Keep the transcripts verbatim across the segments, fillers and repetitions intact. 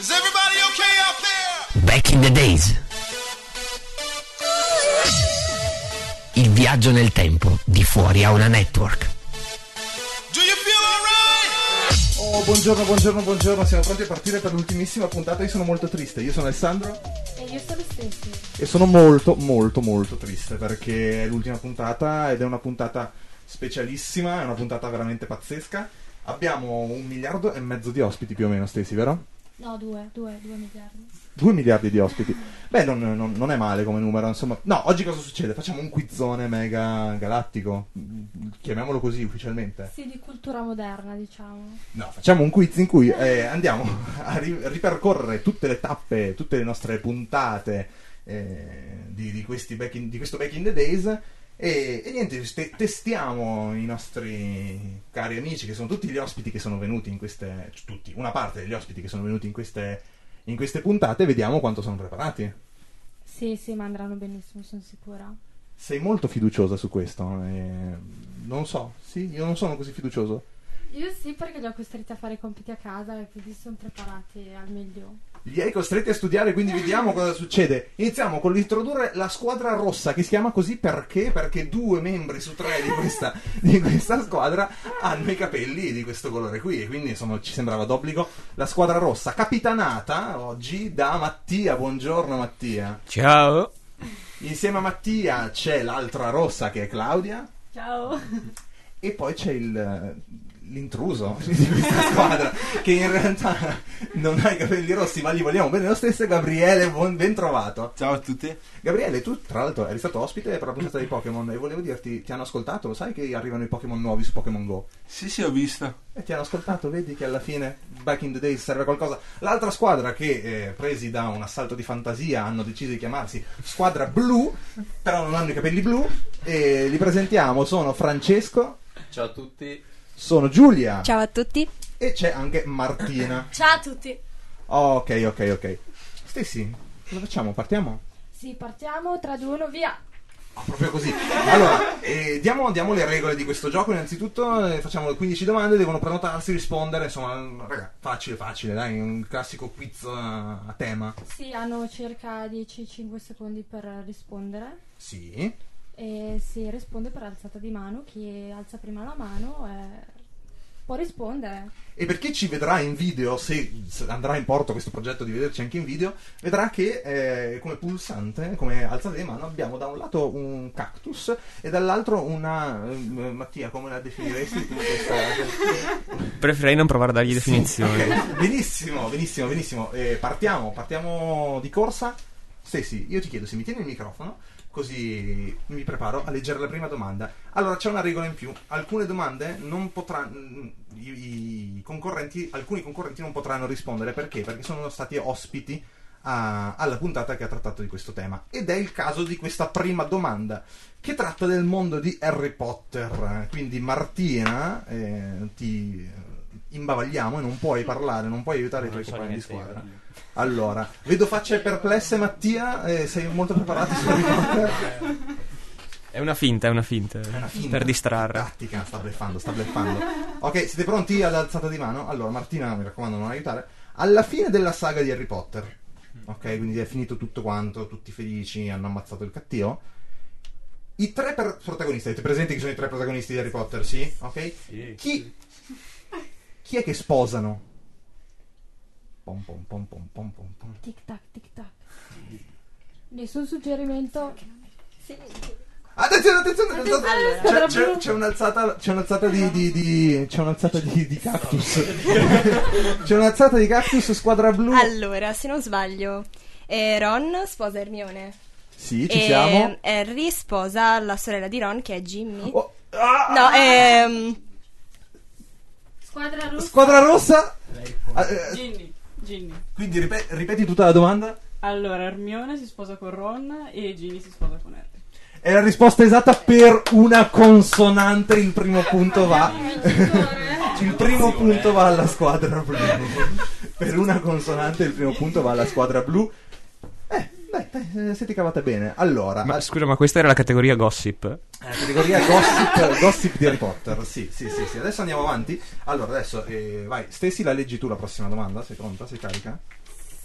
Is everybody okay out there? Back in the days. Il viaggio nel tempo di Fuori a una Network. Do you feel alright? Oh, buongiorno, buongiorno, buongiorno. Siamo pronti a partire per l'ultimissima puntata. Io sono molto triste. Io sono Alessandro. E io sono Stessi. E sono molto, molto, molto triste perché è l'ultima puntata ed è una puntata specialissima. È una puntata veramente pazzesca. Abbiamo un miliardo e mezzo di ospiti più o meno, Stessi, vero? No, due, due, due miliardi. Due miliardi di ospiti. Beh, non, non, non è male come numero, insomma. No, oggi cosa succede? Facciamo un quizzone mega galattico. Chiamiamolo così ufficialmente. Sì, di cultura moderna, diciamo. No, facciamo un quiz in cui eh, andiamo a ri- ripercorrere tutte le tappe, tutte le nostre puntate eh, di, di, questi back in, di questo Back in the Days. E, e niente, te- testiamo i nostri cari amici, che sono tutti gli ospiti che sono venuti in queste. Tutti, una parte degli ospiti che sono venuti in queste. In queste puntate, vediamo quanto sono preparati. Sì, sì, ma andranno benissimo, sono sicura. Sei molto fiduciosa su questo? Eh, non so, sì, io non sono così fiducioso. Io sì, perché li ho costretti a fare i compiti a casa e quindi sono preparati al meglio. Li hai costretti a studiare, quindi vediamo cosa succede. Iniziamo con l'introdurre la squadra rossa, che si chiama così perché? Perché due membri su tre di questa, di questa squadra hanno i capelli di questo colore qui, e quindi insomma ci sembrava d'obbligo. La squadra rossa, capitanata oggi da Mattia. Buongiorno Mattia. Ciao. Insieme a Mattia c'è l'altra rossa, che è Claudia. Ciao. E poi c'è il... l'intruso di questa squadra, che in realtà non ha i capelli rossi, ma gli vogliamo bene lo stesso. Gabriele, buon, ben trovato. Ciao a tutti. Gabriele, tu tra l'altro eri stato ospite per la puntata di Pokémon e volevo dirti, ti hanno ascoltato? Lo sai che arrivano i Pokémon nuovi su Pokémon Go? Sì, sì, ho visto. E ti hanno ascoltato, vedi che alla fine Back in the Days serve a qualcosa. L'altra squadra che, eh, presi da un assalto di fantasia, hanno deciso di chiamarsi Squadra Blu, però non hanno i capelli blu, e li presentiamo, sono Francesco. Ciao a tutti. Sono Giulia. Ciao a tutti. E c'è anche Martina. Ciao a tutti. Oh, ok, ok, ok. Stessi, cosa facciamo? Partiamo? Sì, partiamo, tre, due, uno, via. Ah, proprio così. Allora, eh, diamo, diamo le regole di questo gioco. Innanzitutto eh, facciamo quindici domande, devono prenotarsi, rispondere. Insomma, raga, facile, facile, dai, un classico quiz a, a tema. Sì, hanno circa dieci cinque secondi per rispondere. Sì. E si risponde per alzata di mano. Chi alza prima la mano eh, può rispondere. E per chi ci vedrà in video, se, se andrà in porto questo progetto di vederci anche in video, vedrà che eh, come pulsante, come alzata di mano, abbiamo da un lato un cactus e dall'altro una... Eh, Mattia, come la definiresti tu questa? Preferirei non provare a dargli Sì, definizioni. ok. Benissimo, benissimo, benissimo. Eh, partiamo, partiamo di corsa. Stessi, io ti chiedo se mi tieni il microfono, così mi preparo a leggere la prima domanda. Allora, c'è una regola in più. Alcune domande non potranno... I, i concorrenti, alcuni concorrenti non potranno rispondere. Perché? Perché sono stati ospiti a, alla puntata che ha trattato di questo tema. Ed è il caso di questa prima domanda, che tratta del mondo di Harry Potter. Quindi Martina, eh, ti imbavagliamo e non puoi parlare, non puoi aiutare i tuoi compagni di squadra. Allora, vedo facce perplesse. Mattia, eh, sei molto preparato su Harry Potter? È una finta, è una finta. È una finta. Per distrarre. Tattica, sta bleffando, sta bleffando. Ok, siete pronti all'alzata di mano? Allora, Martina, mi raccomando, non aiutare. Alla fine della saga di Harry Potter, ok, quindi è finito tutto quanto, tutti felici, hanno ammazzato il cattivo. I tre per- protagonisti, avete presente chi sono i tre protagonisti di Harry Potter? Sì? Ok? Sì. Chi, chi è che sposano? Pom pom pom pom pom pom pom. Tic tac, tic tac. Nessun suggerimento. Sì. Attenzione, attenzione, attenzione. Allora. C'è, c'è, c'è un'alzata, c'è un'alzata di, di, di c'è un'alzata di, di cactus. C'è un'alzata di cactus, squadra blu. Allora, se non sbaglio, eh, Ron sposa Hermione. Sì, ci e siamo. Harry sposa la sorella di Ron, che è Ginny. Oh, ah, No, ehm... Squadra rossa. Squadra rossa. Ah, eh, Ginny, Ginny. quindi ripet- ripeti tutta la domanda. Allora, Hermione si sposa con Ron e Ginny si sposa con Harry. È la risposta esatta per una consonante. Il primo punto va. Il primo punto va alla squadra blu. Per una consonante il primo punto va alla squadra blu. Eh, dai, dai, eh, siete cavate bene. Allora, Ma al- scusa, ma questa era la categoria gossip? eh, categoria gossip, gossip di Harry Potter. Sì, sì, sì, sì. Adesso andiamo avanti. Allora, adesso eh, vai, Stessi, la leggi tu la prossima domanda. Sei pronta? Sei carica?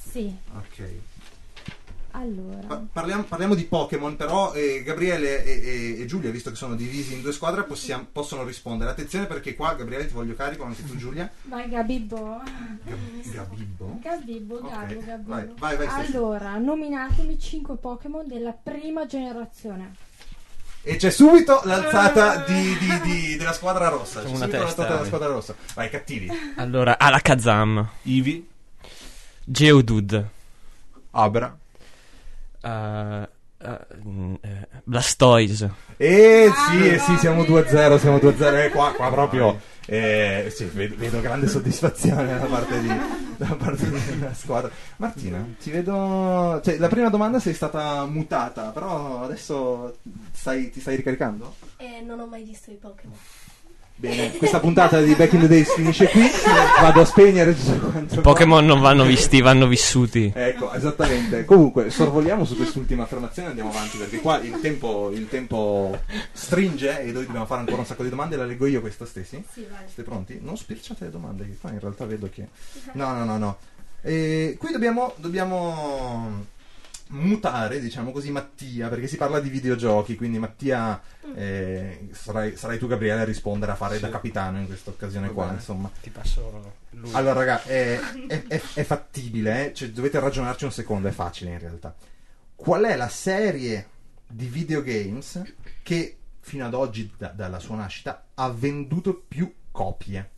Sì. Ok. Allora. Pa- parliamo, parliamo di Pokémon, però eh, Gabriele e, e, e Giulia, visto che sono divisi in due squadre, possiamo, possono rispondere. Attenzione, perché qua, Gabriele, ti voglio carico, anche tu, Giulia. Vai Gabibbo. Gab- Gabibbo? Gabibbo, Ok, Gabbo, Gabibbo. vai, vai, vai, Steffi. Allora, nominatemi cinque Pokémon della prima generazione. E c'è subito l'alzata di, di, di- della squadra rossa. C'è Facciamo una subito testa, l'alzata della vai. squadra rossa. Vai, cattivi. Allora, Alakazam, Ivi, Geodude, Abra, eh, eh, mm, eh, Blastoise. Eh sì, eh sì, siamo due a zero, siamo due a zero. Eh, qua, qua proprio eh, sì, vedo, vedo grande soddisfazione da parte, di, da parte della squadra. Martina, ti vedo. Cioè, la prima domanda sei stata mutata, però adesso stai, ti stai ricaricando? Eh, non ho mai visto i Pokémon. Bene, questa puntata di Back in the Days finisce qui. Vado a spegnere tutto quanto. Pokémon non vanno visti, vanno vissuti. Ecco, esattamente. Comunque, sorvoliamo su quest'ultima affermazione e andiamo avanti, perché qua il tempo, il tempo stringe e noi dobbiamo fare ancora un sacco di domande. La leggo io questa, Stessi? Sì, vai. Siete pronti? Non spirciate le domande, che qua in realtà vedo che... No, no, no, no. E qui dobbiamo, dobbiamo mutare, diciamo così, Mattia, perché si parla di videogiochi, quindi Mattia eh, sarai, sarai tu, Gabriele, a rispondere, a fare Sì. da capitano in questa occasione Va qua, bene. insomma. Ti passo lui. Allora, raga, è, è- è- è fattibile, eh? Cioè, dovete ragionarci un secondo, è facile in realtà. Qual è la serie di videogames che fino ad oggi, da- dalla sua nascita, ha venduto più copie?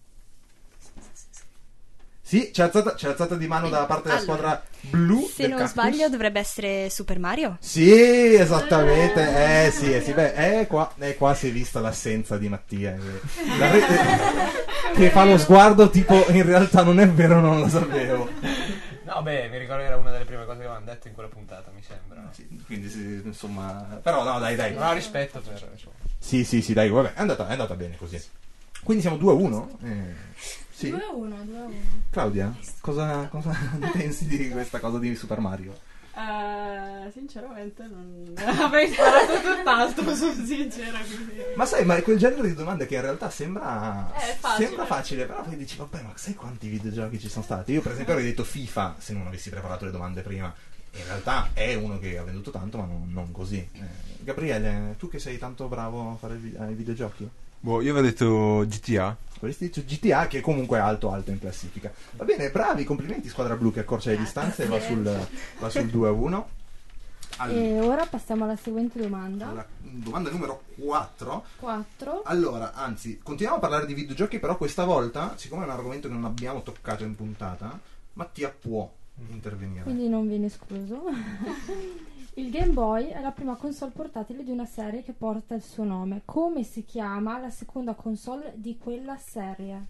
Sì, c'è alzata, c'è alzata di mano da parte della Allora, squadra blu. Se del non Cactus. sbaglio dovrebbe essere Super Mario. Sì, esattamente. Eh sì, eh sì. Beh, eh, qua, eh, qua si è vista l'assenza di Mattia. eh. La rete che fa lo sguardo tipo in realtà non è vero, non lo sapevo. No, beh, mi ricordo che era una delle prime cose che avevano detto in quella puntata, mi sembra. Sì, quindi sì, insomma, però no, dai, dai. Non ho rispetto per, insomma. Sì, sì, sì, dai, vabbè, è andata, è andata bene così. Quindi siamo due a uno? Eh, sì. due a uno, due a uno. Claudia, cosa, cosa ne pensi di questa cosa di Super Mario? Eh, sinceramente non avrei sparato tutt'altro, sono sincera, quindi... Ma sai, ma è quel genere di domande che in realtà sembra È facile. sembra facile, però poi dici, vabbè, ma sai quanti videogiochi ci sono stati? Io per esempio avrei detto FIFA se non avessi preparato le domande prima. In realtà è uno che ha venduto tanto, ma non, non così. Eh, Gabriele, tu che sei tanto bravo a fare vi- ai videogiochi? boh, io avevo detto G T A. Avresti detto G T A, che comunque è alto alto in classifica. Va bene, bravi, complimenti squadra blu che accorcia le distanze e va sul, va sul due a uno. Allora, E ora passiamo alla seguente domanda. alla domanda numero quattro. quattro. Allora, anzi, continuiamo a parlare di videogiochi, però questa volta, siccome è un argomento che non abbiamo toccato in puntata, Mattia può intervenire. Quindi non viene escluso. Il Game Boy è la prima console portatile di una serie che porta il suo nome. Come si chiama la seconda console di quella serie?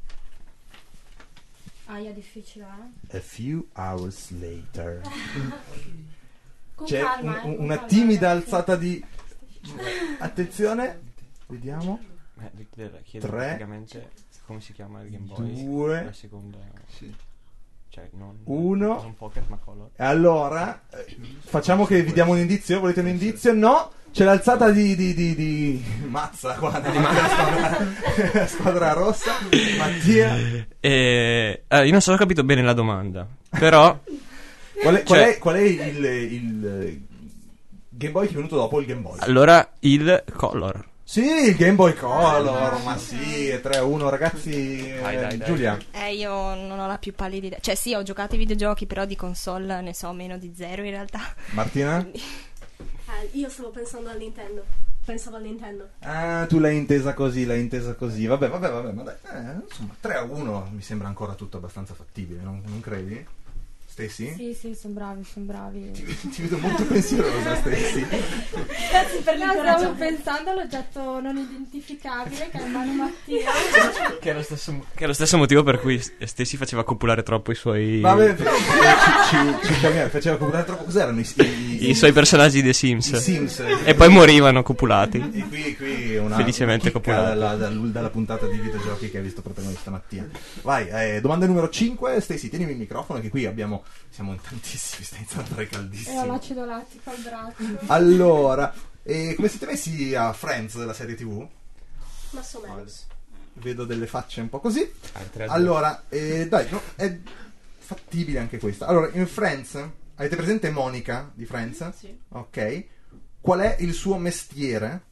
Aia, difficile, eh? A few hours later. Con C'è calma, un- eh, con una calma, timida ragazzi. alzata di... Attenzione, vediamo. Eh, di- di- chiedo Tre, praticamente come si chiama il Game Boy. due, La seconda. Sì. Cioè, non. uno. Non Pocket, ma Color. E allora, eh, facciamo che vi diamo un indizio. Volete un indizio? No! C'è l'alzata di, di, di, di... Mazza qua, di la squadra, la squadra rossa. Mattia. Eh, eh, io non so se ho capito bene la domanda, però Qual è, qual Cioè- è, qual è il, il Game Boy che è venuto dopo il Game Boy? allora il Color. Sì, il Game Boy Color, ma sì, è tre a uno ragazzi. eh, Dai, dai, dai. Giulia. Eh, io non ho la più pallida idea. Cioè, sì, ho giocato ai videogiochi, però di console ne so meno di zero in realtà. Martina? Eh, io stavo pensando al Nintendo. Pensavo al Nintendo. Ah, tu l'hai intesa così, l'hai intesa così. Vabbè, vabbè, vabbè, ma dai, eh, insomma, tre a uno mi sembra ancora tutto abbastanza fattibile, non, non credi? Stessi? Sì, sì, sono bravi, sono bravi. Ti, ti vedo molto pensierosa, Stessi. Grazie per l'incoraggio. Stavo pensando all'oggetto non identificabile che è il Manu Mattia. Che è lo stesso, che è lo stesso motivo per cui Stessi faceva copulare troppo i suoi. Vabbè, ci, ci, ci, ci faceva copulare troppo. Cos'erano i, i, I suoi personaggi dei Sims. i Sims? E poi morivano copulati. E qui, qui una Felicemente chicca copulati. dalla, dalla, dalla puntata di videogiochi che hai visto protagonista Mattia. Vai, eh, domanda numero cinque. Stacey, tienimi il microfono che qui abbiamo, siamo in tantissimi, sta iniziando a fare E ho caldissimo. l'acido lattico al braccio. Allora, eh, come siete messi a Friends della serie tivù? Ma so meno. Vedo delle facce un po' così. Ah, tre a due. Allora, eh, dai, no, è fattibile anche questa. Allora, in Friends, avete presente Monica di Friends? Sì. Ok. Qual è il suo mestiere?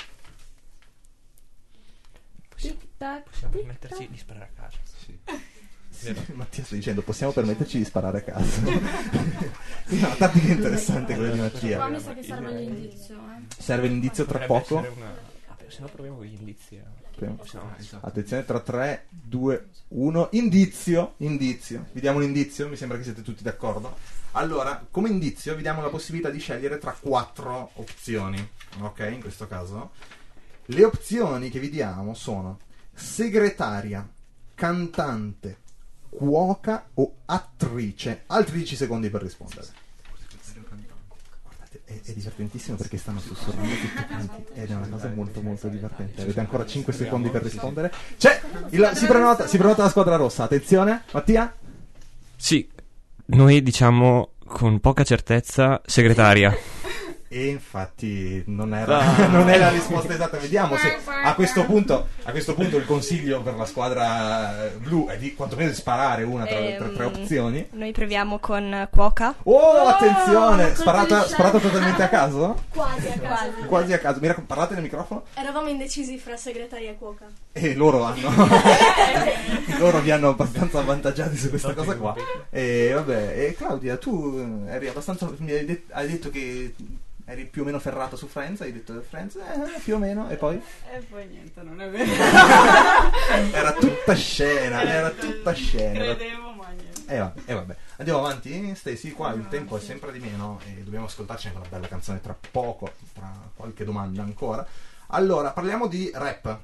Tic tac, Possiamo tic permetterci tac. di sparare a casa. Sì. Sì, Mattia sta dicendo, possiamo permetterci di sparare a caso. No, una tattica interessante quella di Qua Mattia. mi sa che serve l'indizio, eh. Serve l'indizio tra Potrebbe poco. essere una... ah, se no proviamo con gli indizi. eh. Prima. Se no, Attenzione, tra tre, due, uno. Indizio, indizio. Vi diamo un indizio? Mi sembra che siete tutti d'accordo. Allora, come indizio vi diamo la possibilità di scegliere tra quattro opzioni. Ok, in questo caso. Le opzioni che vi diamo sono segretaria, cantante, cuoca o attrice. Altri dieci secondi per rispondere. Guardate, è, è divertentissimo perché stanno sussurrando tutti quanti ed è una cosa molto molto divertente. Avete ancora cinque secondi per rispondere. C'è! Il, si, prenota, si prenota la squadra rossa. Attenzione, Mattia. Sì, noi diciamo con poca certezza segretaria. E infatti non era, non è la risposta esatta. Vediamo se a questo punto a questo punto il consiglio per la squadra blu è di quantomeno di sparare una tra le tre, tre opzioni. Noi proviamo con cuoca. Oh, attenzione! colpo Sparata, di sparata scena. totalmente a caso? Quasi a caso. Quasi a caso. Mi raccom- parlate nel microfono? Eravamo indecisi fra segretaria e cuoca. E loro hanno loro vi hanno abbastanza avvantaggiati su questa cosa qua. E vabbè, e Claudia, tu eri abbastanza mi hai, det- hai detto che eri più o meno ferrato su Friends, hai detto Friends, eh, più o meno, e poi? E poi niente, non è vero. Era tutta scena, era tutta scena. era- Credevo, ma niente. E vabbè, e vabbè. Andiamo avanti, Stacy, qua il tempo è sempre di meno e dobbiamo ascoltarci anche una bella canzone tra poco, tra qualche domanda ancora. Allora, parliamo di rap.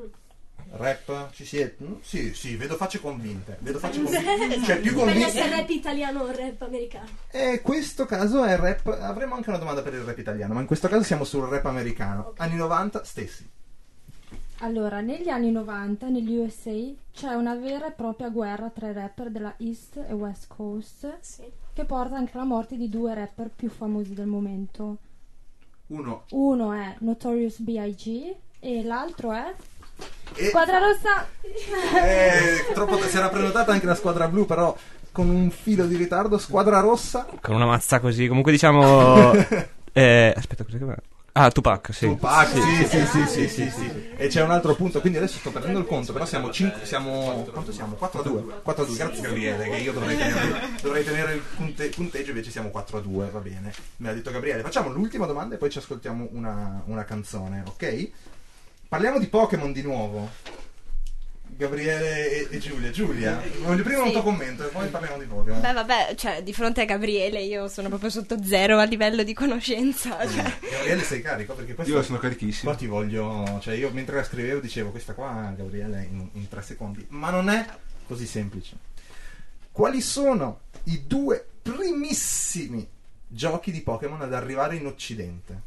Rap, ci siete? Mm, Sì, sì, vedo facce convinte. Vedo facce convinte. Cioè, più Dipende se convinte. rap italiano o rap americano. E questo caso è rap. Avremo anche una domanda per il rap italiano, ma in questo caso siamo sul rap americano. Anni novanta, Stacy. Allora, negli anni novanta, negli U S A, c'è una vera e propria guerra tra i rapper della East e West Coast, Sì. che porta anche alla morte di due rapper più famosi del momento. Uno. Uno è Notorious B I G e l'altro è E Squadra Rossa. eh, troppo si era prenotata anche la squadra blu, però con un filo di ritardo. Squadra rossa. Con una mazza così. Comunque diciamo... eh, aspetta, cos'è che va? Ah, Tupac, sì. Tupac, sì, sì, sì, sì, sì, sì. E c'è un altro punto, quindi adesso sto perdendo il conto, però siamo cinque, siamo quanto siamo? quattro a due. quattro a due, grazie Gabriele, che io dovrei tenere, dovrei tenere il punte- punteggio, invece siamo quattro a due, va bene. Me l'ha detto Gabriele. Facciamo l'ultima domanda e poi ci ascoltiamo una, una canzone, ok? Parliamo di Pokémon di nuovo. Gabriele e, e Giulia. Giulia, voglio prima Sì. un tuo commento e poi parliamo di Pokémon. Beh, vabbè, cioè, di fronte a Gabriele io sono proprio sotto zero a livello di conoscenza. Cioè. Gabriele, sei carico? Perché questo Io sono carichissimo. qua ti voglio, cioè io mentre la scrivevo dicevo questa qua Gabriele in, in tre secondi, ma non è così semplice. Quali sono i due primissimi giochi di Pokémon ad arrivare in Occidente?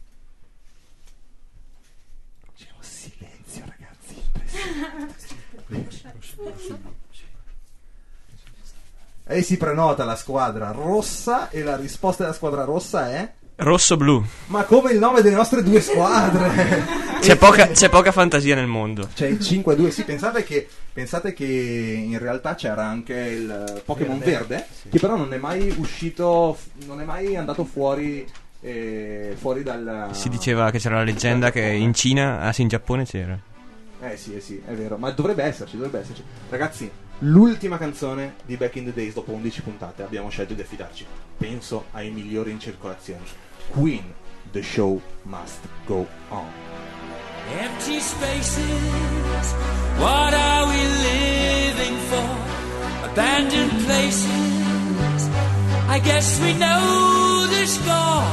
C'è un silenzio, ragazzi, impressionante. E si prenota la squadra rossa e la risposta della squadra rossa è... Rosso-blu. Ma come il nome delle nostre due squadre! C'è poca, c'è poca fantasia nel mondo. C'è il cinque a due, sì, pensate che, pensate che in realtà c'era anche il Pokémon Verde, Verde, sì. che però non è mai uscito, non è mai andato fuori, eh, fuori dal... Si diceva che c'era la leggenda che in Cina, ah sì, in Giappone c'era. Eh sì, eh sì, è vero, ma dovrebbe esserci, dovrebbe esserci. Ragazzi, l'ultima canzone di Back in the Days dopo undici puntate abbiamo scelto di affidarci, penso, ai migliori in circolazione. Queen, The Show Must Go On. Empty spaces, what are we living for? Abandoned places, I guess we know the score.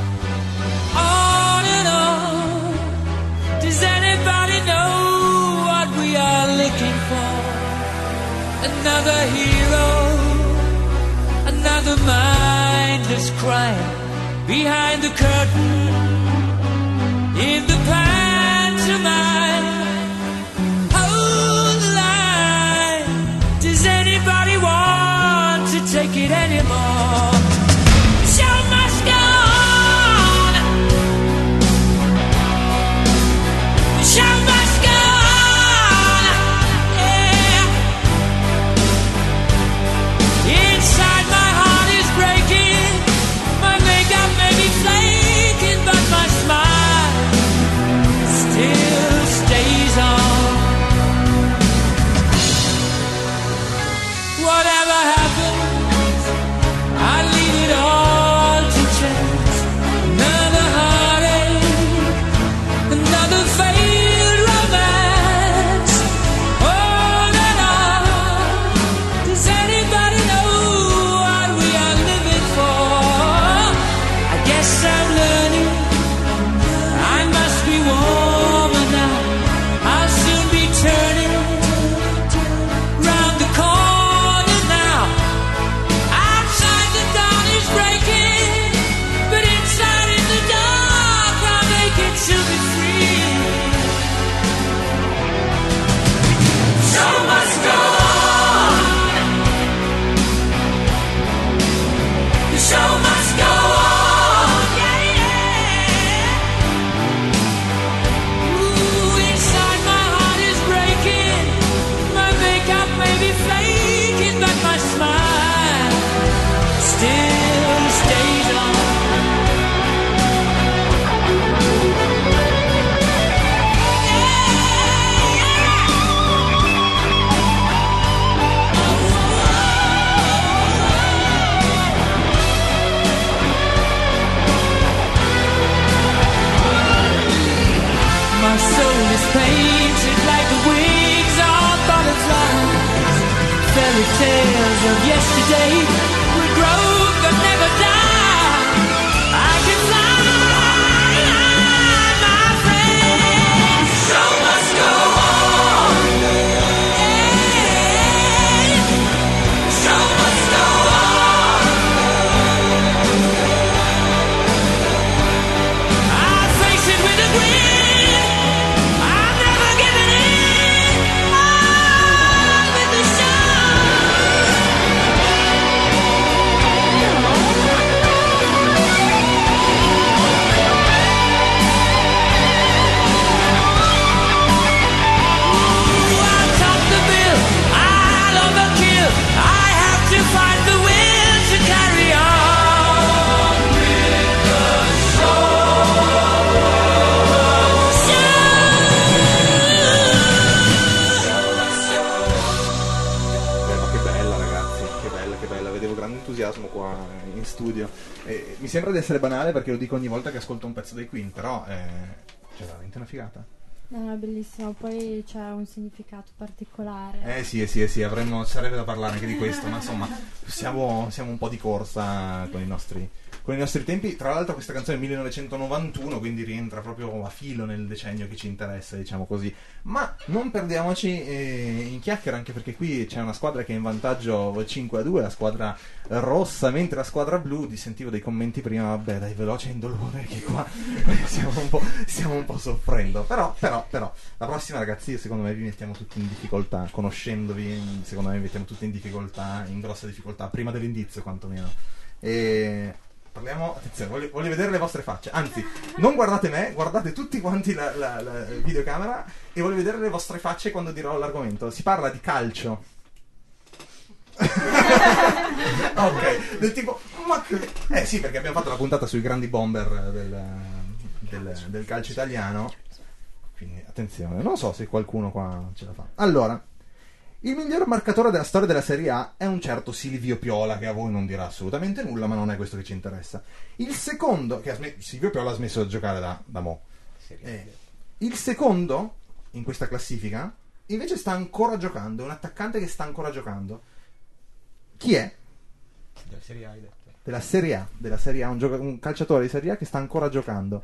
On and on, does anybody know what we are looking for? Another hero, another mindless crime behind the curtain, in the pantomime. Hold the line, does anybody want to take it anymore? The show must go on, the show must go on, yeah. Inside fairy tales of yesterday will grow but never die. I can fly, my friend. Show must go on. Yeah. Show must go on. I face it with a grin. I'm never giving in. On with the entusiasmo qua in studio. Eh, mi sembra di essere banale perché lo dico ogni volta che ascolto un pezzo dei Queen, però eh, c'è veramente una figata. No, è bellissimo, poi c'è un significato particolare. Eh sì, eh sì, eh sì, avremmo, sarebbe da parlare anche di questo, ma insomma siamo, siamo un po' di corsa con i nostri con i nostri tempi. Tra l'altro questa canzone è millenovecentonovantuno, quindi rientra proprio a filo nel decennio che ci interessa, diciamo così. Ma non perdiamoci eh, in chiacchiere, anche perché qui c'è una squadra che è in vantaggio cinque a due, la squadra rossa, mentre la squadra blu, ti sentivo dei commenti prima, vabbè dai, veloce in dolore, che qua stiamo un po', stiamo un po' soffrendo. Però, però, però, la prossima, ragazzi, secondo me vi mettiamo tutti in difficoltà, conoscendovi, secondo me vi mettiamo tutti in difficoltà, in grossa difficoltà, prima dell'indizio quantomeno. E... parliamo, attenzione, voglio, voglio vedere le vostre facce. Anzi, non guardate me, guardate tutti quanti la, la, la videocamera e voglio vedere le vostre facce quando dirò l'argomento. Si parla di calcio. Ok, del tipo, ma che... Eh sì, perché abbiamo fatto la puntata sui grandi bomber del, del, del calcio italiano. Quindi attenzione, non so se qualcuno qua ce la fa. Allora, il miglior marcatore della storia della Serie A è un certo Silvio Piola, che a voi non dirà assolutamente nulla, ma non è questo che ci interessa. Il secondo, che ha sm- Silvio Piola ha smesso di giocare da, da mo'. Eh, il secondo in questa classifica invece sta ancora giocando, è un attaccante che sta ancora giocando. Chi è? Della Serie A, hai detto. Della Serie A, della Serie A, un, gioca- un calciatore di Serie A che sta ancora giocando.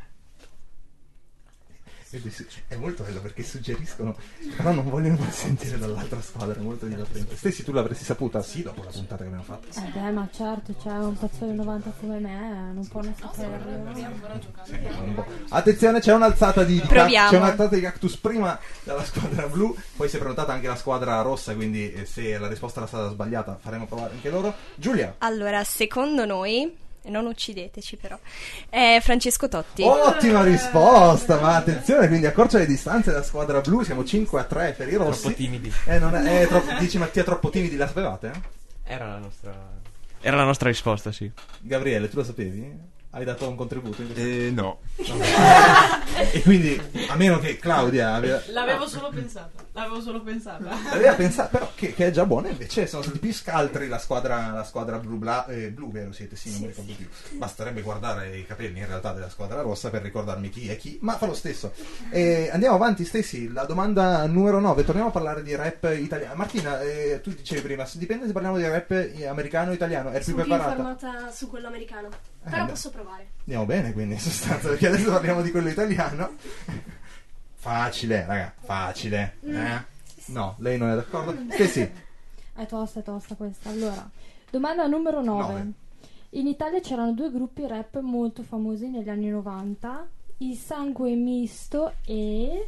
È molto bello perché suggeriscono, però non vogliono far sentire dall'altra squadra, è molto divertente. Stessi, tu l'avresti saputa? Sì, dopo la puntata che abbiamo fatto. Eh beh, ma certo, c'è un pazzo del novanta come me, non può non saperlo. Sì, un po'. Attenzione, c'è un'alzata di, di Proviamo. c'è un'alzata di cactus prima dalla squadra blu, poi si è prenotata anche la squadra rossa, quindi eh, se la risposta era stata sbagliata faremo provare anche loro. Giulia. Allora, secondo noi, e non uccideteci però, è Francesco Totti. Ottima risposta, ma attenzione, quindi accorcia le distanze della squadra blu, siamo cinque a tre per i rossi. Troppo timidi. Eh, non è, è troppo, dici Mattia, troppo timidi, la sapevate? Era la nostra Era la nostra risposta, sì. Gabriele, tu lo sapevi? Hai dato un contributo? In Eh, no. E quindi, a meno che Claudia aveva... L'avevo solo pensata. L'avevo solo pensata. Aveva pensato, però, che, che è già buona, invece sono stati più scaltri la squadra, la squadra blu, bla, eh, blu, vero siete? Sì, non mi ricordo più. Basterebbe guardare i capelli in realtà della squadra rossa per ricordarmi chi è chi, ma fa lo stesso. E andiamo avanti, Stessi, la domanda numero nove, torniamo a parlare di rap italiano. Martina, eh, tu dicevi prima, se dipende se parliamo di rap americano o italiano, eri più Sono più preparata? informata su quello americano, Eh, però beh. posso provare. Andiamo bene quindi in sostanza, perché adesso parliamo di quello italiano. Facile, raga, facile. Eh? No, lei non è d'accordo? Sì, sì. È tosta, è tosta questa. Allora, domanda numero nove. Nove. In Italia c'erano due gruppi rap molto famosi negli anni novanta, il Sangue Misto e...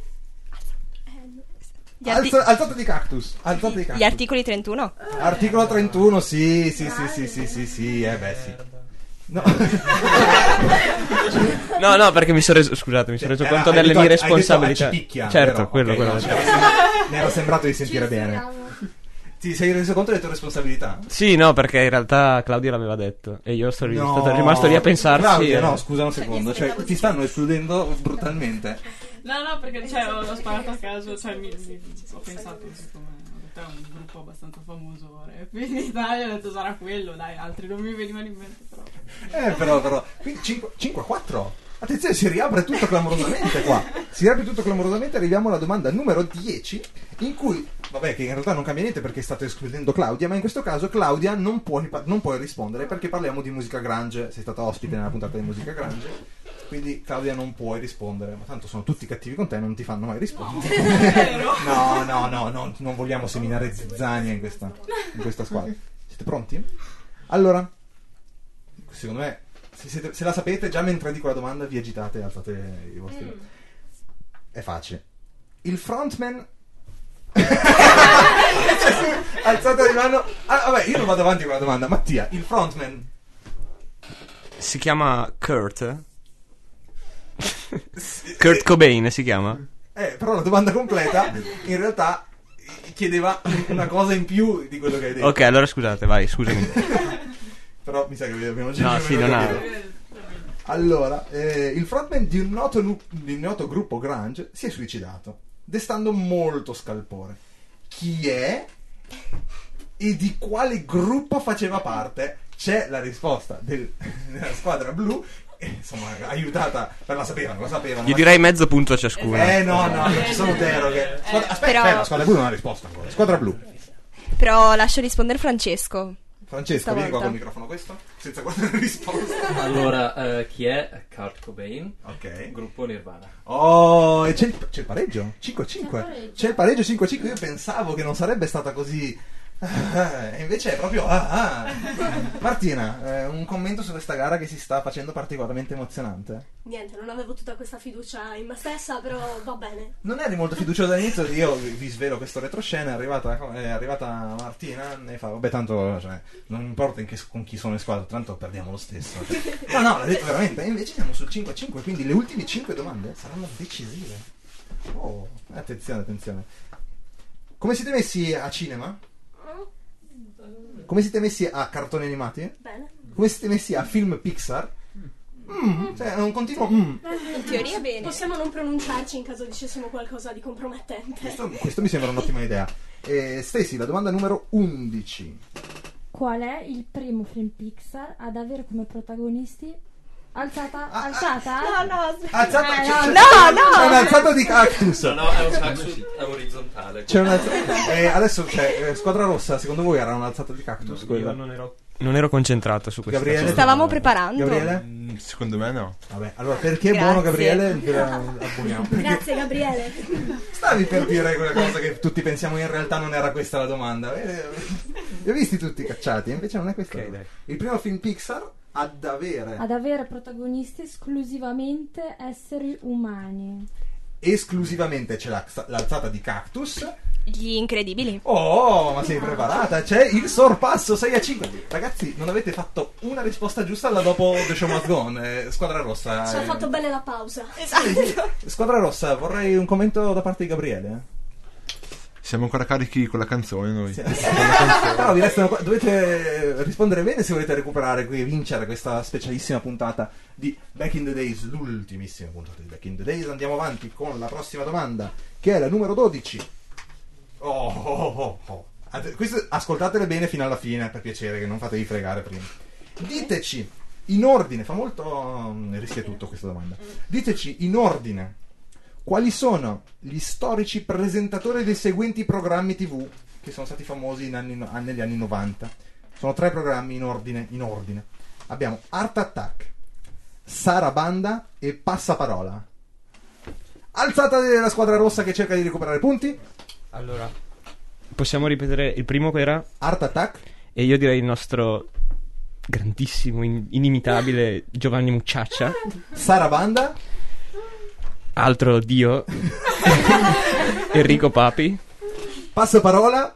Gli, arti- Alza, alzate di cactus, alzate di cactus. gli articoli trentuno. Articolo trentuno, sì, sì, sì, sì, sì, sì, sì, eh beh sì. No. No, no, perché mi sono reso, scusate, mi sono reso Eh, conto hai delle detto- mie hai detto responsabilità. Acipicchia, Certo, vero? quello, Ok, quello. no, cioè, mi era sembrato di sentire bene. Ti sei reso conto delle tue responsabilità? Sì, no, perché in realtà Claudia l'aveva detto e io sono No. stato rimasto lì a pensarci. Claudia, e- no, scusa un secondo, cioè ti stanno escludendo brutalmente. No, no, perché cioè, ho, ho sparato a caso, cioè mi, mi- ho pensato siccome ho detto Cult è un gruppo abbastanza famoso rap in Italia, ho detto sarà quello, dai, altri non mi venivano in mente però. Eh, però, però. Quindi cinque a quattro. Attenzione, si riapre tutto clamorosamente qua. Si riapre tutto clamorosamente, arriviamo alla domanda numero dieci, in cui, vabbè, che in realtà non cambia niente perché state escludendo Claudia, ma in questo caso Claudia non puoi, non puoi rispondere perché parliamo di musica grunge, sei stata ospite nella puntata di musica grunge, quindi Claudia non puoi rispondere, ma tanto sono tutti cattivi con te, non ti fanno mai rispondere. No, no, no, no, non vogliamo seminare zizzania in questa, in questa squadra. Siete pronti? Allora, secondo me, se, siete, se la sapete, già mentre dico la domanda vi agitate e alzate i vostri... Mm. È facile. Il frontman... Alzate di mano. Ah, vabbè, io non vado avanti con la domanda. Mattia, il frontman si chiama Kurt? Kurt Cobain si chiama? Eh, però la domanda completa in realtà chiedeva una cosa in più di quello che hai detto. Ok, allora scusate, vai, scusami. Però mi sa che abbiamo già No, sì, non ha. Allora, eh, il frontman di un, noto, di un noto gruppo grunge si è suicidato, destando molto scalpore. Chi è e di quale gruppo faceva parte? C'è la risposta del, della squadra blu, eh, insomma, aiutata, per la sapevano, lo sapevano. Gli direi mezzo punto a ciascuno. Eh no, no, non ci sono deroghe. Squadra, aspetta, Però... aspetta, la squadra blu non ha risposto ancora. Squadra blu. Però lascio rispondere Francesco. Francesco, vieni qua col microfono questo, senza guardare risposta. Allora, uh, chi è? Kurt Cobain. Ok. Gruppo Nirvana. Oh, e c'è il, c'è il pareggio? cinque a cinque. C'è il pareggio cinque a cinque. Io pensavo che non sarebbe stata così... Ah, e invece è proprio... Ah, ah. Martina, eh, un commento su questa gara che si sta facendo particolarmente emozionante? Niente, non avevo tutta questa fiducia in me stessa, però va bene. Non eri molto fiduciosa all'inizio, io vi, vi svelo questo retroscena, è arrivata, è arrivata Martina e fa, vabbè tanto, cioè, non importa in che, con chi sono in squadra, tanto perdiamo lo stesso. No, no, l'ha detto veramente, e invece siamo sul cinque a cinque, quindi le ultime cinque domande saranno decisive. Oh, attenzione, attenzione. Come siete messi a cinema? Come siete messi a cartoni animati? Bene. Come siete messi a film Pixar? Mm, cioè, è un continuo mm. In teoria bene. Possiamo non pronunciarci in caso dicessimo qualcosa di compromettente. Questo, questo mi sembra un'ottima idea. Eh, Stacy, la domanda numero undici. Qual è il primo film Pixar ad avere come protagonisti alzata? Ah, alzata? No, no, aspetta. Alzata, eh, c'è, no, c'è, no, no. C'è un'alzata di cactus. No, no, è un cactus orizzontale. C'è un'alzata. Eh, adesso c'è eh, squadra rossa, secondo voi era un'alzata di cactus? No, io non ero, non ero concentrato su questo. Gabriele? Stavamo preparando. Gabriele? Mm, secondo me no. Vabbè, allora perché è Grazie. buono Gabriele? Ve la abboniamo. Perché Grazie Gabriele. stavi per dire quella cosa che tutti pensiamo, in realtà non era questa la domanda. Eh, li ho visti tutti cacciati, invece non è questa. Okay, dai. Il primo film Pixar ad avere Ad avere protagonisti esclusivamente esseri umani. esclusivamente c'è la, l'alzata di cactus. Gli incredibili. Oh, ma sei preparata? C'è il sorpasso sei a cinque. Ragazzi, non avete fatto una risposta giusta alla dopo The Show Must Go On. Eh, squadra rossa. Ci ha eh. fatto bene la pausa. Esatto. Squadra rossa, vorrei un commento da parte di Gabriele. Siamo ancora carichi con la canzone noi. Sì. Però vi restano qua- dovete rispondere bene se volete recuperare qui e vincere questa specialissima puntata di Back in the Days, l'ultimissima puntata di Back in the Days. Andiamo avanti con la prossima domanda, che è la numero dodici. Oh, oh, oh, oh. Ad- queste ascoltatele bene fino alla fine, per piacere, che non fatevi fregare prima. Diteci in ordine, fa molto um, rischia tutto questa domanda. Diteci in ordine quali sono gli storici presentatori dei seguenti programmi tivù che sono stati famosi in anni, negli anni novanta. Sono tre programmi in ordine, in ordine. Abbiamo Art Attack, Sara Banda e Passaparola. Alzata della squadra rossa che cerca di recuperare punti. Allora, possiamo ripetere il primo che era? Art Attack. E io direi il nostro grandissimo, in- inimitabile Giovanni Mucciaccia. Sara Banda. Altro dio. Enrico Papi. Passaparola.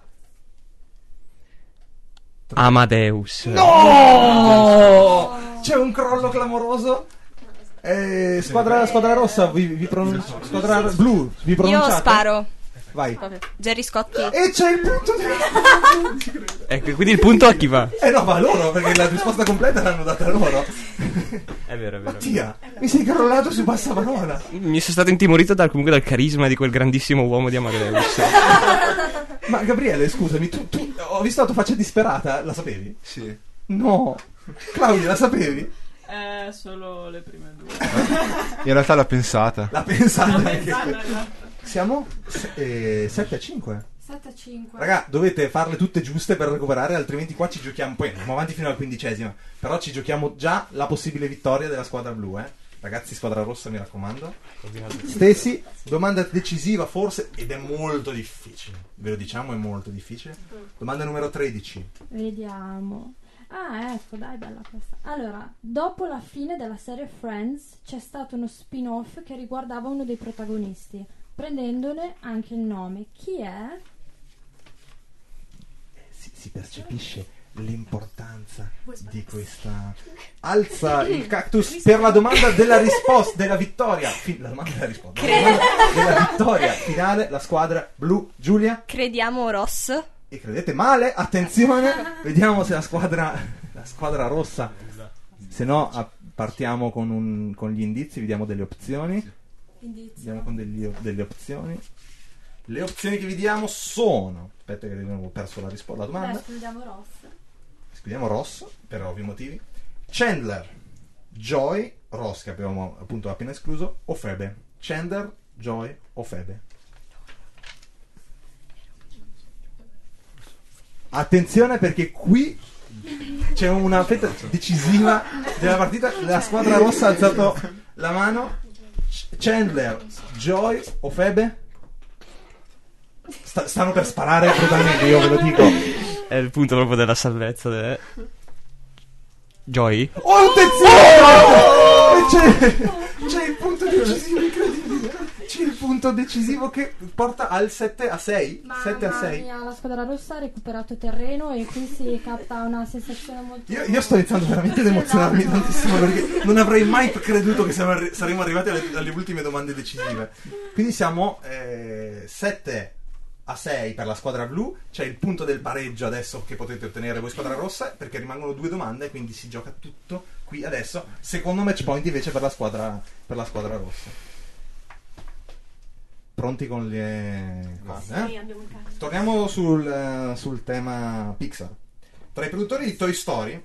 Amadeus. No! C'è un crollo clamoroso. Eh, squadra, squadra rossa, vi, vi pronun- squadra blu, vi Io pronunciate? sparo. Vai. Gerry Scotti. E c'è il punto di... Ecco, quindi il punto a chi va? Eh no, va a loro, perché la risposta completa l'hanno data loro. È vero, è vero. Mattia, mi sei crollato su Passaparola. Mi sono stato intimorito dal, comunque dal carisma di quel grandissimo uomo di Amadeus. Ma Gabriele, scusami, tu, tu ho visto la tua faccia disperata, la sapevi? Sì. No. Claudia, la sapevi? Eh, solo le prime due. In realtà l'ha pensata. L'ha pensata. L'ho pensata, esatto. Siamo eh, sette a cinque. sette a cinque. Raga, dovete farle tutte giuste per recuperare, altrimenti qua ci giochiamo. Poi andiamo avanti fino alla quindicesima. Però ci giochiamo già la possibile vittoria della squadra blu, eh. Ragazzi, squadra rossa, mi raccomando. Stessi, domanda decisiva forse, ed è molto difficile. Ve lo diciamo, è molto difficile. Domanda numero tredici. Vediamo. Ah, ecco, dai, bella questa. Allora, dopo la fine della serie Friends c'è stato uno spin-off che riguardava uno dei protagonisti, prendendone anche il nome. Chi è? Si, si percepisce l'importanza di questa. Alza il cactus per la domanda della risposta, della vittoria. Fi- la domanda della risposta. La domanda della vittoria finale, la squadra blu. Giulia? Crediamo Ross. E credete male, attenzione, vediamo se la squadra la squadra rossa, se no a- partiamo con, un, con gli indizi, vediamo delle opzioni. Vediamo con degli, delle opzioni. Le opzioni che vi diamo sono, aspetta che avevo perso la risposta alla domanda. Escludiamo Ross. Escludiamo Ross per ovvi motivi. Chandler, Joy, Ross che abbiamo appunto appena escluso, o Phoebe. Chandler, Joy o Phoebe. Attenzione perché qui c'è una fetta decisiva della partita. La squadra rossa ha alzato la mano. Chandler, Joy o Phoebe? Sta- stanno per sparare brutalmente, io ve lo dico. È il punto proprio della salvezza. De... Joy? Oh, attenzione! C'è, c'è il punto decisivo incredibile. C'è il punto decisivo che porta al sette a sei. sette a sei. Mia, la squadra rossa ha recuperato terreno e qui si capta una sensazione molto. Io, io sto iniziando veramente ad emozionarmi tantissimo perché non avrei mai creduto che siamo arri- saremmo arrivati alle, alle ultime domande decisive. Quindi siamo eh, sette a sei per la squadra blu. C'è il punto del pareggio adesso che potete ottenere voi squadra rossa, perché rimangono due domande, quindi si gioca tutto qui adesso. Secondo match point invece per la squadra per la squadra rossa. Pronti con le cose? Sì, Eh? abbiamo il caso. Torniamo sul, eh, sul tema Pixar. Tra i produttori di Toy Story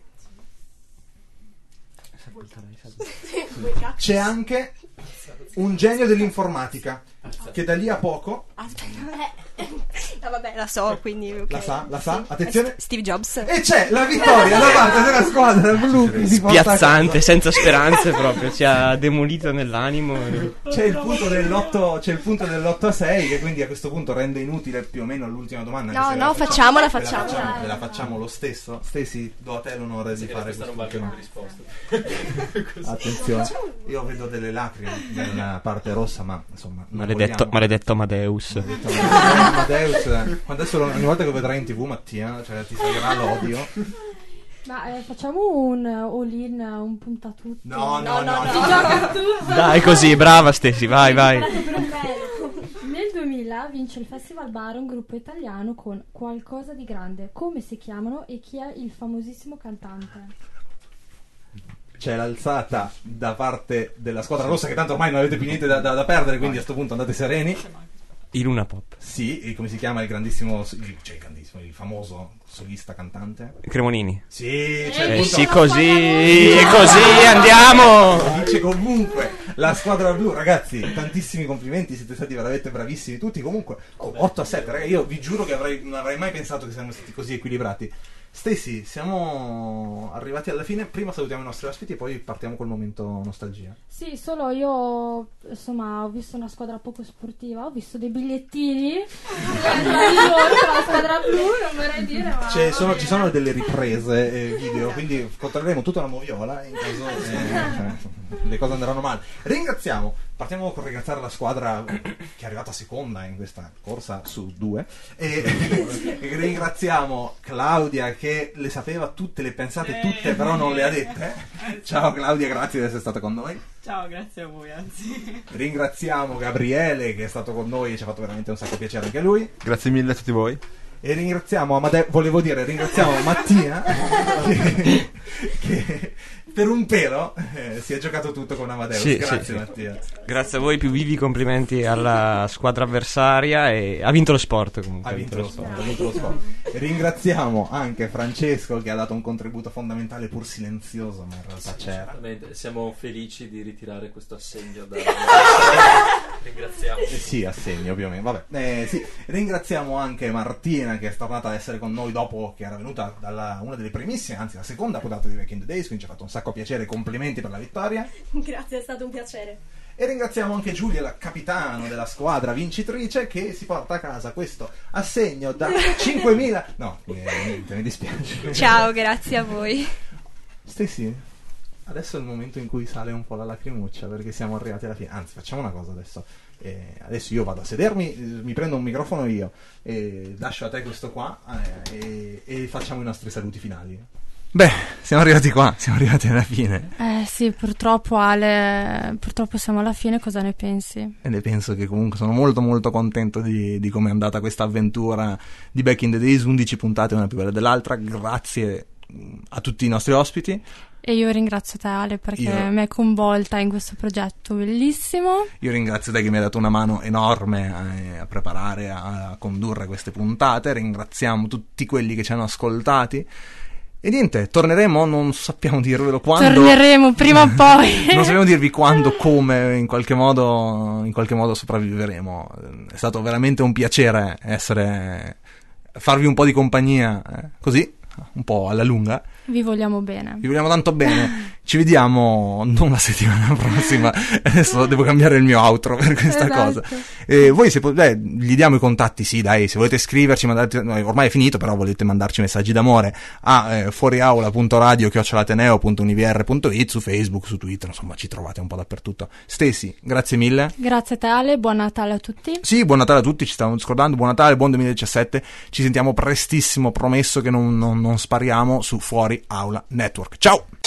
c'è anche un genio dell'informatica che da lì a poco Aspetta. Ah, vabbè, la so, quindi ok. la sa, la sa, attenzione. S- Steve Jobs. E c'è la vittoria da parte della squadra blu che si porta a casa. Spiazzante, senza speranze proprio. Ci ha demolito nell'animo. C'è il punto dell'otto, c'è il punto dell'otto a sei che quindi a questo punto rende inutile più o meno l'ultima domanda. No, anche se no, la facciamola, ve la facciamola. facciamo, ve la facciamo lo stesso. Stacey, do a te l'onore di Che fare questa non questo. vale come risposta. Attenzione, io vedo delle lacrime nella parte rossa, ma insomma non Maledetto, vogliamo- maledetto Amadeus. Maledetto Amadeus, eh, quando adesso ogni volta che lo vedrai in tv Mattia, cioè ti salirà l'odio. Ma eh, facciamo un all-in, un puntatutto. No, no, no, Si gioca tutto. Dai così, brava Stesi, vai, vai. Per un pelo. Nel duemila vince il Festival Bar un gruppo italiano con Qualcosa di grande. Come si chiamano e chi è il famosissimo cantante? C'è l'alzata da parte della squadra rossa che tanto ormai non avete più niente da, da- da perdere, quindi a sto punto andate sereni. I Luna Pop. Sì, e come si chiama il grandissimo, cioè il grandissimo, il famoso solista cantante? Cremonini. Sì, c'è il Eh punto- sì, così, così andiamo. Dice comunque la squadra blu, ragazzi, tantissimi complimenti, siete stati veramente bravissimi tutti. Comunque, oh, otto a sette, ragazzi, io vi giuro che avrei, non avrei mai pensato che siamo stati così equilibrati. Stacey, siamo arrivati alla fine. Prima salutiamo i nostri ospiti e poi partiamo col momento nostalgia. Sì, solo io, insomma, ho visto una squadra poco sportiva, ho visto dei bigliettini di loro per la squadra blu, non vorrei dire, ma... C'è- sono- ci sono delle riprese eh, video, quindi controlleremo tutta la moviola in caso eh, cioè, le cose andranno male. Ringraziamo, partiamo con ringraziare la squadra che è arrivata seconda in questa corsa su due e, e ringraziamo Claudia che le sapeva tutte, le pensate tutte, però non le ha dette. Ciao Claudia, grazie di essere stata con noi. Ciao, grazie a voi, anzi. Ringraziamo Gabriele che è stato con noi e ci ha fatto veramente un sacco piacere anche lui. Grazie mille a tutti voi. E ringraziamo Amade- volevo dire, ringraziamo Mattia che, che, per un pelo eh, si è giocato tutto con Amadeus. Sì, Grazie sì, Mattia. sì. Grazie a voi, più vivi complimenti alla squadra avversaria e ha vinto lo sport comunque. Ha vinto lo sport, ha vinto lo sport. Ringraziamo anche Francesco che ha dato un contributo fondamentale pur silenzioso, ma in realtà c'era. Certamente, siamo felici di ritirare questo assegno da... Ringraziamo. Eh sì, assegno ovviamente. Vabbè. Eh, sì. Ringraziamo anche Martina che è tornata ad essere con noi dopo che era venuta dalla una delle primissime, anzi la seconda puntata di Back in the Days, quindi ci ha fatto un sacco piacere, complimenti per la vittoria. Grazie, è stato un piacere. E ringraziamo anche Giulia, la capitano della squadra vincitrice, che si porta a casa questo assegno da cinquemila. No, eh, niente, mi dispiace. Ciao, grazie a voi. Stessi, adesso è il momento in cui sale un po' la lacrimuccia perché siamo arrivati alla fine. Anzi, facciamo una cosa adesso. Eh, adesso io vado a sedermi, eh, mi prendo un microfono io e lascio a te questo qua eh, e, e facciamo i nostri saluti finali. Beh, siamo arrivati qua, siamo arrivati alla fine. Eh sì, purtroppo Ale, purtroppo siamo alla fine, cosa ne pensi? E ne penso che comunque sono molto molto contento di, di come è andata questa avventura di Back in the Days, undici puntate una più bella dell'altra, grazie a tutti i nostri ospiti. E io ringrazio te Ale perché Io- mi hai coinvolta in questo progetto bellissimo. Io ringrazio te che mi hai dato una mano enorme a, a preparare, a, a condurre queste puntate, ringraziamo tutti quelli che ci hanno ascoltati. E niente, torneremo, non sappiamo dirvelo quando. Torneremo prima o poi. Non sappiamo dirvi quando, come, in qualche modo, in qualche modo sopravviveremo. È stato veramente un piacere essere, farvi un po' di compagnia, eh, così, un po' alla lunga. Vi vogliamo bene. Vi vogliamo tanto bene. Ci vediamo non la settimana prossima. Adesso devo cambiare il mio outro per questa Esatto. cosa. E voi se po- beh, gli diamo i contatti, sì, dai, se volete scriverci, mandate, no, ormai è finito, però volete mandarci messaggi d'amore a eh, fuoriaula punto radio chiocciola ateneo punto univr punto it, su Facebook, su Twitter, insomma, ci trovate un po' dappertutto. Stacey, grazie mille. Grazie a te Ale, buon Natale a tutti. Sì, buon Natale a tutti, ci stavamo scordando, buon Natale, buon duemiladiciassette, ci sentiamo prestissimo, promesso che non, non, non spariamo su Fuori Aula Network. Ciao!